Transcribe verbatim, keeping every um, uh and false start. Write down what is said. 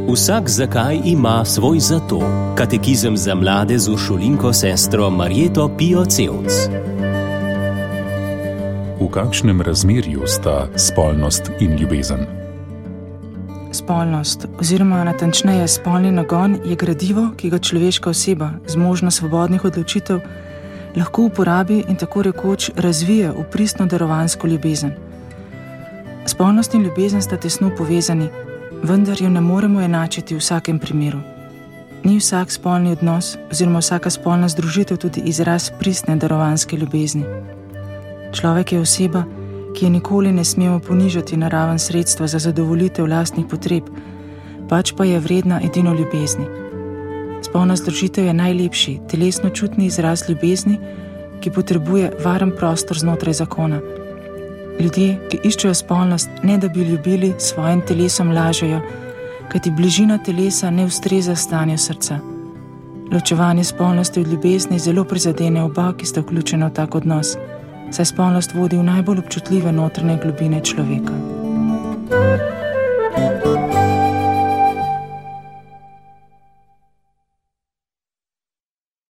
Vsak zakaj ima svoj zato. Katekizem za mlade z uršulinko sestro Marjeto Pio Cevc. V kakšnem razmerju sta spolnost in ljubezen? Spolnost, oziroma natančneje spolni nagon, je gradivo, ki ga človeška oseba z možno svobodnih odločitev lahko uporabi in tako rekoč razvije v pristno darovansko ljubezen. Spolnost in ljubezen sta tesno povezani, vendar jo ne moremo enačiti v vsakem primeru. Ni vsak spolni odnos oziroma vsaka spolna združitev tudi izraz pristne darovanske ljubezni. Človek je oseba, ki je nikoli ne smemo ponižati na raven sredstva za zadovoljitev lastnih potreb, pač pa je vredna edino ljubezni. Spolna združitev je najlepši, telesno čutni izraz ljubezni, ki potrebuje varen prostor znotraj zakona. Ljudje, ki iščejo spolnost, ne da bi ljubili, s svojim telesom lažejo, kajti bližina telesa ne ustreza stanju srca. Ločevanje spolnosti od ljubezni zelo prizadene oba, ki sta vključena v tak odnos, saj spolnost vodi v najbolj občutljive notranje globine človeka.